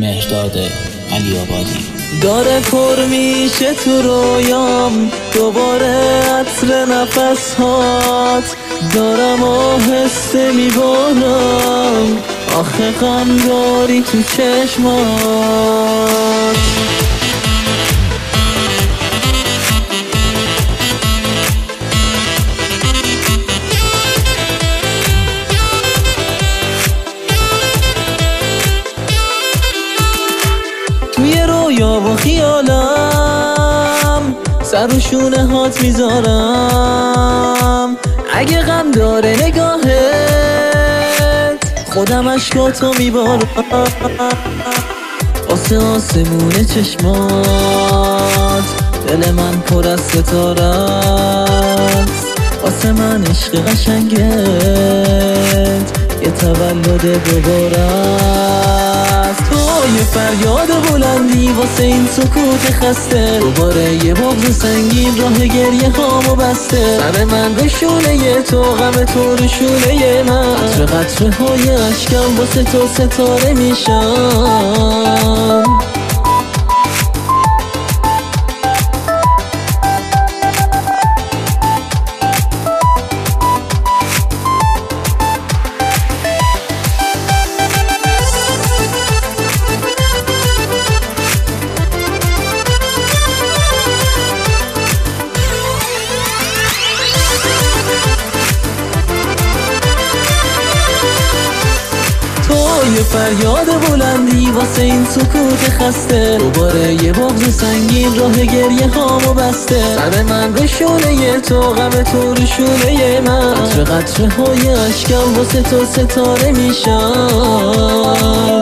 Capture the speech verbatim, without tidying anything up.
مهرداد علی آبادی. داره پر میشه تو رویام دوباره عطر نفس هات، دارم آهسته میبارم آخه غم داری تو چشمات. توی رویا و خیالم سر و شونه هات میذارم، اگه غم داره نگاهت خودم اشکاتو میبارم. واسه آسمون چشمات دل من پر از ستاره است، واسه من عشق قشنگت یه تولد دوباره است. تو یه فریاد بلندی واسه این سکوت خسته، دوباره یه بغض سنگین راه گریه هامو بسته. سر من به شونه تو، غم تو رو شونه من، قطره قطره های اشکم واسه تو ستاره میشم. یه فریاد بلندی واسه این سکوت خسته، دوباره یه بغض سنگین راه گریه هامو بسته. سر من به شونه تو، غم تو رو شونه من، قطره قطره های اشکم واسه تو ستاره میشم.